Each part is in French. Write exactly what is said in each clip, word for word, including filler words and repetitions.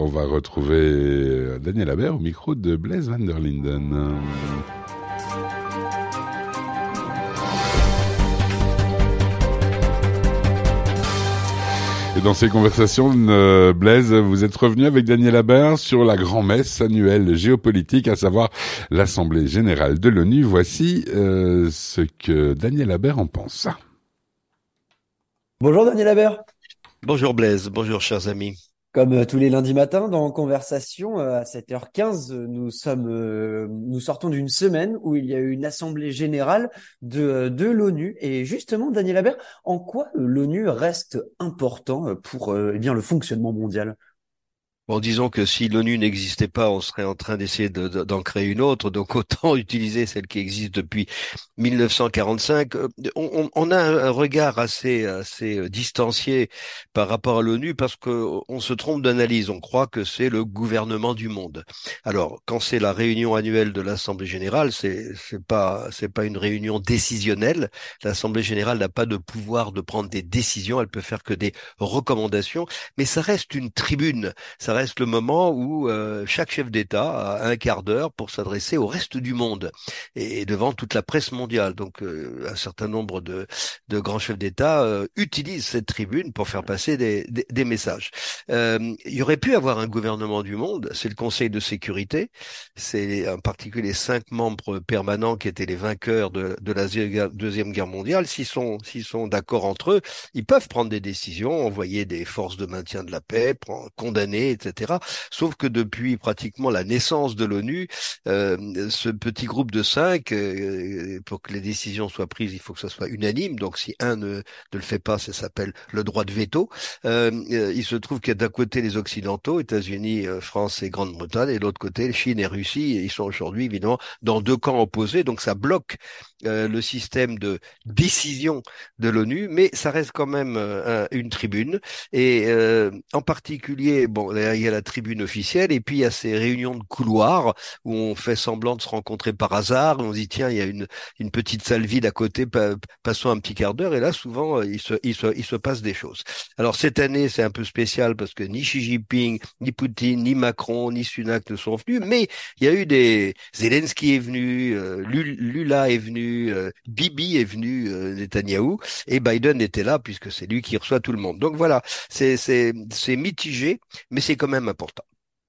On va retrouver Daniel Habert au micro de Blaise van der Linden. Et dans ces conversations, euh, Blaise, vous êtes revenu avec Daniel Habert sur la grand-messe annuelle géopolitique, à savoir l'Assemblée générale de l'ONU. Voici euh, ce que Daniel Habert en pense. Bonjour Daniel Habert. Bonjour Blaise, bonjour chers amis. Comme euh, tous les lundis matins dans Conversation, euh, à sept heures quinze, euh, nous sommes, euh, nous sortons d'une semaine où il y a eu une assemblée générale de, euh, de l'ONU. Et justement, Daniel Habert, en quoi euh, l'ONU reste important euh, pour euh, eh bien, le fonctionnement mondial? Bon, disons que si l'ONU n'existait pas, on serait en train d'essayer de- de- d'en créer une autre, donc autant utiliser celle qui existe depuis mille neuf cent quarante-cinq. Euh, On, on- on a un un regard assez, assez euh, distancié par rapport à l'ONU parce que on se trompe d'analyse. On croit que c'est le gouvernement du monde. Alors, quand c'est la réunion annuelle de l'Assemblée générale, c'est, c'est pas, c'est pas une réunion décisionnelle. L'Assemblée générale n'a pas de pouvoir de prendre des décisions. Elle peut faire que des recommandations, mais ça reste une tribune. Ça reste le moment où euh, chaque chef d'État a un quart d'heure pour s'adresser au reste du monde et, et devant toute la presse mondiale. Donc, euh, un certain nombre de, de grands chefs d'État euh, utilisent cette tribune pour faire passer des, des, des messages. Euh, il y aurait pu avoir un gouvernement du monde, c'est le Conseil de sécurité, c'est en particulier les cinq membres permanents qui étaient les vainqueurs de, de la Deuxième Guerre mondiale. S'ils sont, s'ils sont d'accord entre eux, ils peuvent prendre des décisions, envoyer des forces de maintien de la paix, prendre- condamner, et cetera. Sauf que depuis pratiquement la naissance de l'ONU, euh, ce petit groupe de cinq, euh, pour que les décisions soient prises, il faut que ça soit unanime. Donc si un ne, ne le fait pas, ça s'appelle le droit de veto. Euh, euh, il se trouve qu'il y a d'un côté les Occidentaux, États-Unis, euh, France et Grande-Bretagne, et de l'autre côté Chine et Russie. Et ils sont aujourd'hui évidemment dans deux camps opposés. Donc ça bloque euh, le système de décision de l'ONU, mais ça reste quand même euh, un- une tribune. Et euh, en particulier, bon, là, il y a la tribune officielle, et puis il y a ces réunions de couloirs où on fait semblant de se rencontrer par hasard. On se dit tiens, il y a une une petite salle vide à côté, pa- passons un petit quart d'heure. Et là, souvent, euh, il se il se il se passe des choses. Alors cette année, c'est un peu spécial parce que ni Xi Jinping, ni Poutine, ni Macron, ni Sunak ne sont venus, mais il y a eu des Zelensky est venu, euh, Lul- Lula est venu, euh, Bibi est venu, euh, Netanyahou, et Biden était là puisque c'est lui qui reçoit tout le monde. Donc voilà, c'est c'est c'est mitigé, mais c'est quand même important.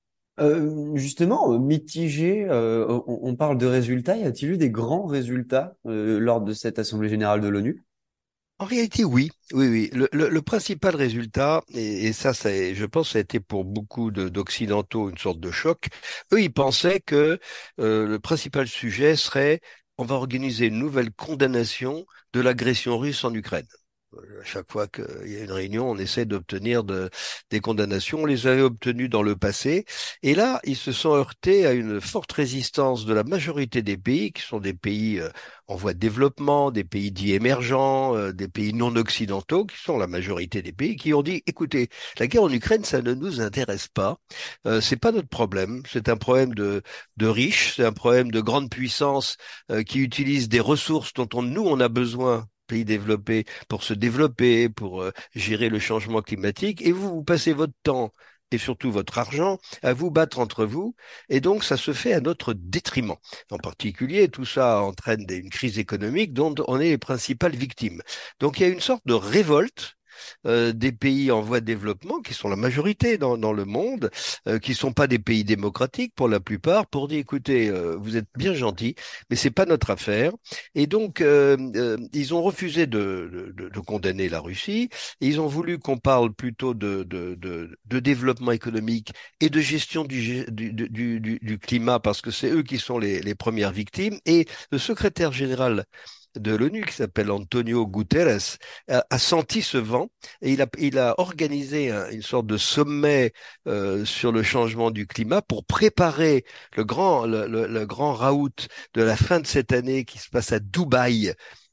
Euh, justement, euh, mitigé, euh, on, on parle de résultats. Y a-t-il eu des grands résultats euh, lors de cette assemblée générale de l'ONU? En réalité, oui, oui, oui. Le, le, le principal résultat, et, et ça, ça, je pense, ça a été pour beaucoup de- d'Occidentaux une sorte de choc. Eux, ils pensaient que euh, le principal sujet serait on va organiser une nouvelle condamnation de l'agression russe en Ukraine. Euh, À chaque fois qu'il y a une réunion, on essaie d'obtenir de- des condamnations. On les avait obtenues dans le passé. Et là, ils se sont heurtés à une forte résistance de la majorité des pays, qui sont des pays euh, en voie de développement, des pays dits émergents, euh, des pays non occidentaux, qui sont la majorité des pays, qui ont dit, écoutez, la guerre en Ukraine, ça ne nous intéresse pas. Euh, c'est pas notre problème. C'est un problème de, de riches, c'est un problème de grandes puissances euh, qui utilisent des ressources dont on, nous, on a besoin pays développés pour se développer, pour euh, gérer le changement climatique, et vous, vous passez votre temps et surtout votre argent à vous battre entre vous, et donc ça se fait à notre détriment. En particulier, tout ça entraîne des- une crise économique dont on est les principales victimes. Donc il y a une sorte de révolte euh, des pays en voie de développement, qui sont la majorité dans, dans le monde, euh, qui sont pas des pays démocratiques pour la plupart, pour dire, écoutez, euh, vous êtes bien gentils, mais c'est pas notre affaire. Et donc, euh, euh, ils ont refusé de, de, de condamner la Russie, et ils ont voulu qu'on parle plutôt de, de, de, de développement économique et de gestion du, gé- du, du, du, du climat, parce que c'est eux qui sont les, les premières victimes. Et le secrétaire général de l'ONU, qui s'appelle Antonio Guterres, a, a senti ce vent et il a, il a organisé un- une sorte de sommet euh, sur le changement du climat pour préparer le grand, le, le- le grand raout de la fin de cette année qui se passe à Dubaï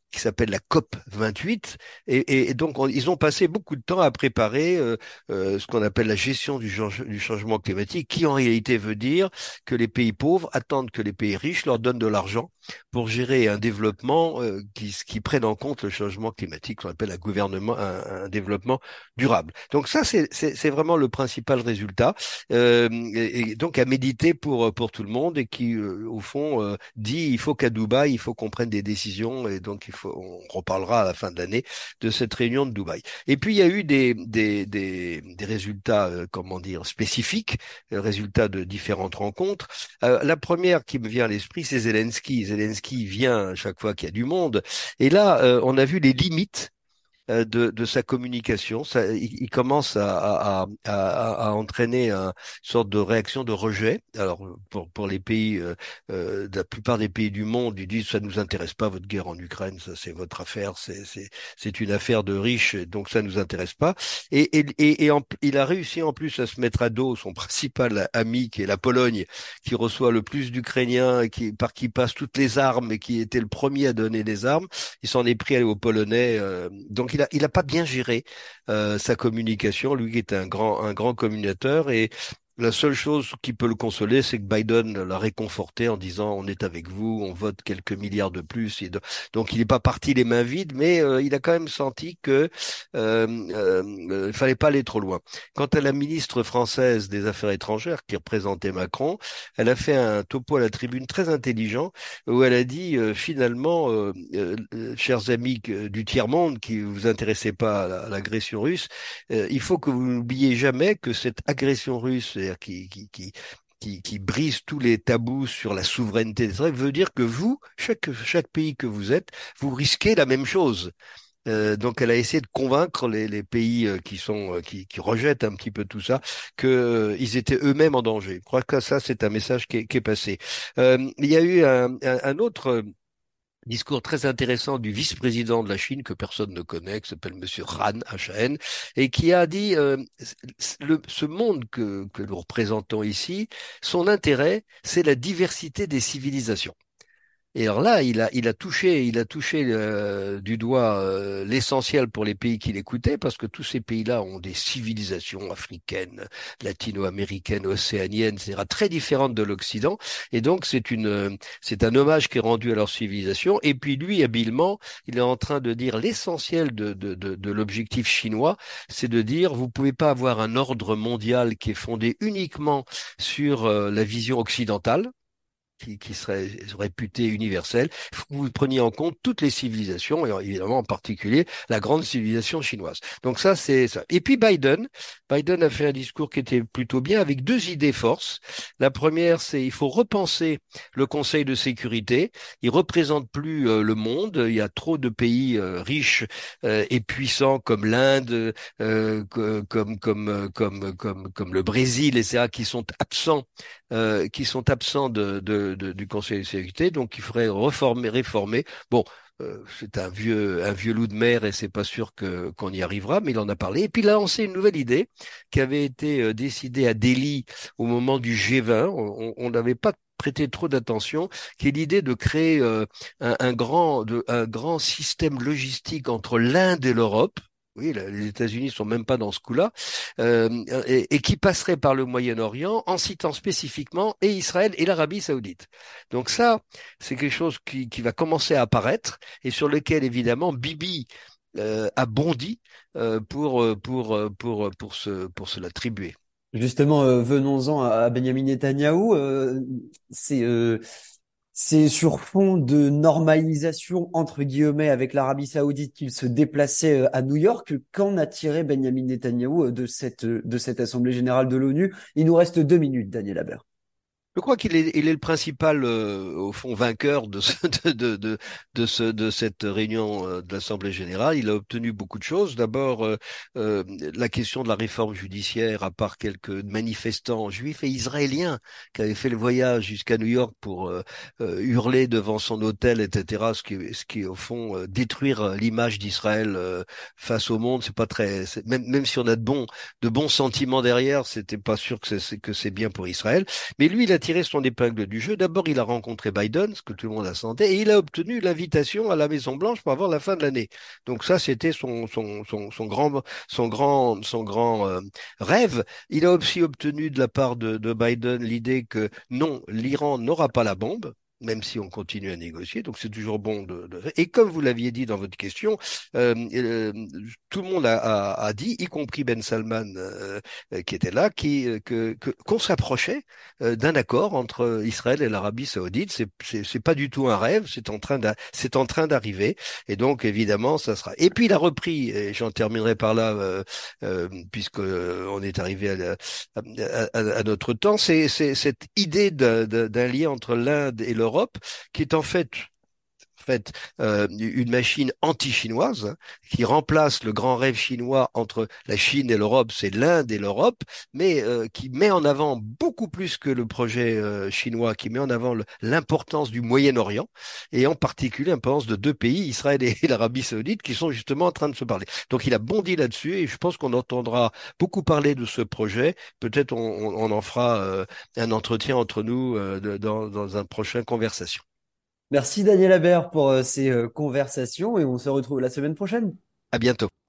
qui s'appelle la COP vingt-huit. Et, et donc, on, ils ont passé beaucoup de temps à préparer euh, euh, ce qu'on appelle la gestion du, change, du changement climatique, qui en réalité veut dire que les pays pauvres attendent que les pays riches leur donnent de l'argent pour gérer un développement euh, qui, qui prenne en compte le changement climatique, qu'on appelle un gouvernement, un, un développement durable. Donc ça, c'est, c'est, c'est vraiment le principal résultat, euh, et, et donc à méditer pour pour tout le monde, et qui, euh, au fond, euh, dit il faut qu'à Dubaï, il faut qu'on prenne des décisions, et donc il faut, on reparlera à la fin de l'année de cette réunion de Dubaï. Et puis il y a eu des des des, des résultats, euh, comment dire, spécifiques, euh, résultats de différentes rencontres. Euh, la première qui me vient à l'esprit, c'est Zelensky. Zelensky vient à chaque fois qu'il y a du monde, et là, euh, on a vu les limites euh, de, de sa communication. Ça, il, il commence à, à, à, à entraîner une sorte de réaction de rejet. Alors pour, pour les pays, euh, euh, la plupart des pays du monde, ils disent ça nous intéresse pas votre guerre en Ukraine, ça c'est votre affaire, c'est c'est c'est une affaire de riches, donc ça nous intéresse pas. Et et et, et en, il a réussi en plus à se mettre à dos son principal ami, qui est la Pologne, qui reçoit le plus d'Ukrainiens, et qui par qui passe toutes les armes, et qui était le premier à donner des armes. Il s'en est pris aux Polonais, euh, donc il a il a pas bien géré euh, sa communication, lui qui est un grand un grand communicateur. Et la seule chose qui peut le consoler, c'est que Biden l'a réconforté en disant on est avec vous, on vote quelques milliards de plus. Et de... Donc il n'est pas parti les mains vides, mais euh, il a quand même senti que euh, euh, il fallait pas aller trop loin. Quant à la ministre française des Affaires étrangères qui représentait Macron, elle a fait un topo à la tribune très intelligent, où elle a dit euh, finalement, euh, euh, chers amis du tiers-monde qui vous intéressez pas à l'agression russe, euh, il faut que vous n'oubliez jamais que cette agression russe, qui, qui, qui, qui, qui brise tous les tabous sur la souveraineté des Israël, veut dire que vous, chaque, chaque pays que vous êtes, vous risquez la même chose. Euh, donc, elle a essayé de convaincre les, les pays euh, qui sont euh, qui, qui rejettent un petit peu tout ça, que euh, ils étaient eux-mêmes en danger. Je crois que ça, c'est un message qui est, qui est passé. Euh, il y a eu un, un, un autre discours très intéressant du vice-président de la Chine, que personne ne connaît, qui s'appelle Monsieur Han, H A N, et qui a dit euh, le, ce monde que, que nous représentons ici, son intérêt, c'est la diversité des civilisations. Et alors là, il a, il a touché, il a touché euh, du doigt euh, l'essentiel pour les pays qui l'écoutaient, parce que tous ces pays-là ont des civilisations africaines, latino-américaines, océaniennes, et cetera, très différentes de l'Occident. Et donc, c'est une, c'est un hommage qui est rendu à leur civilisation. Et puis lui, habilement, il est en train de dire l'essentiel de, de, de, de l'objectif chinois, c'est de dire, vous pouvez pas avoir un ordre mondial qui est fondé uniquement sur euh, la vision occidentale, qui, qui serait réputé universel. Il faut que vous preniez en compte toutes les civilisations, et évidemment en particulier la grande civilisation chinoise. Donc ça, c'est ça. Et puis Biden, Biden a fait un discours qui était plutôt bien, avec deux idées forces. La première, c'est il faut repenser le Conseil de sécurité. Il représente plus euh, le monde. Il y a trop de pays euh, riches euh, et puissants comme l'Inde, euh, comme comme comme comme comme le Brésil, et cetera, qui sont absents, euh, qui sont absents de, de De, du Conseil de sécurité, donc il faudrait reformer, réformer. Bon, euh, c'est un vieux, un vieux loup de mer, et c'est pas sûr que qu'on y arrivera, mais il en a parlé. Et puis il a lancé une nouvelle idée qui avait été euh, décidée à Delhi au moment du G vingt. On n'avait pas prêté trop d'attention, qui est l'idée de créer euh, un, un grand, de, un grand système logistique entre l'Inde et l'Europe. Oui, les États-Unis sont même pas dans ce coup-là, euh, et, et qui passerait par le Moyen-Orient, en citant spécifiquement et Israël et l'Arabie Saoudite. Donc ça, c'est quelque chose qui, qui va commencer à apparaître, et sur lequel évidemment Bibi euh, a bondi euh, pour pour pour pour se pour se l'attribuer. Justement, euh, venons-en à, à Benjamin Netanyahou. Euh, c'est euh, C'est sur fond de normalisation, entre guillemets, avec l'Arabie Saoudite qu'il se déplaçait euh, à New York. Qu'en a tiré Benjamin Netanyahou euh, de cette, euh, de cette Assemblée générale de l'ONU? Il nous reste deux minutes, Daniel Habert. Je crois qu'il est, il est le principal, euh, au fond, vainqueur de, ce, de, de, de, de, ce, de cette réunion euh, de l'Assemblée générale. Il a obtenu beaucoup de choses. D'abord, euh, euh, la question de la réforme judiciaire, à part quelques manifestants juifs et israéliens qui avaient fait le voyage jusqu'à New York pour euh, euh, hurler devant son hôtel, et cetera. Ce qui, ce qui au fond, euh, détruire l'image d'Israël euh, face au monde. C'est pas très, c'est, même, même si on a de bons, de bons sentiments derrière, c'était pas sûr que c'est, que c'est bien pour Israël. Mais lui, il a a tiré son épingle du jeu. D'abord, il a rencontré Biden, ce que tout le monde attendait, et il a obtenu l'invitation à la Maison-Blanche pour avoir la fin de l'année. Donc ça, c'était son, son, son, son grand, son grand, son grand euh, rêve. Il a aussi obtenu de la part de, de Biden l'idée que non, l'Iran n'aura pas la bombe, même si on continue à négocier. Donc c'est toujours bon de, de... Et comme vous l'aviez dit dans votre question, euh, euh, tout le monde a, a, a dit, y compris Ben Salman euh, qui était là, qui, que, que, qu'on s'approchait euh, d'un accord entre Israël et l'Arabie Saoudite. C'est, c'est, c'est pas du tout un rêve, c'est en train d'a, c'est en train d'arriver. Et donc évidemment, ça sera. Et puis il a repris, et j'en terminerai par là, euh, euh, puisque on est arrivé à, à, à, à notre temps, c'est, c'est cette idée d'un, d'un lien entre l'Inde et l'Europe, qui est en fait fait euh, une machine anti-chinoise hein, qui remplace le grand rêve chinois entre la Chine et l'Europe, c'est l'Inde et l'Europe, mais euh, qui met en avant beaucoup plus que le projet euh, chinois, qui met en avant le- l'importance du Moyen-Orient et en particulier l'importance de deux pays, Israël et l'Arabie Saoudite, qui sont justement en train de se parler. Donc il a bondi là-dessus et je pense qu'on entendra beaucoup parler de ce projet. Peut-être on, on- on en fera euh, un entretien entre nous euh, de- dans, dans un prochain conversation. Merci Daniel Habert pour euh, ces euh, conversations et on se retrouve la semaine prochaine. À bientôt.